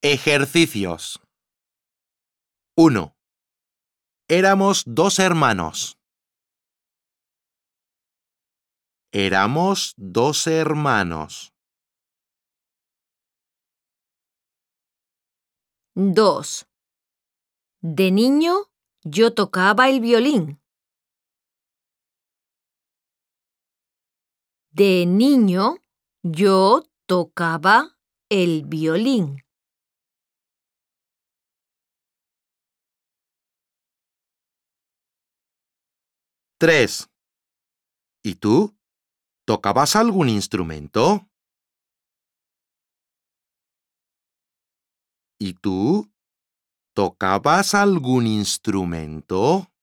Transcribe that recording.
Ejercicios. 1. Éramos 2 hermanos. Éramos 2 hermanos. 2. De niño, yo tocaba el violín. De niño, yo tocaba el violín. 3. ¿Y tú? ¿Tocabas algún instrumento? ¿Y tú? ¿Tocabas algún instrumento?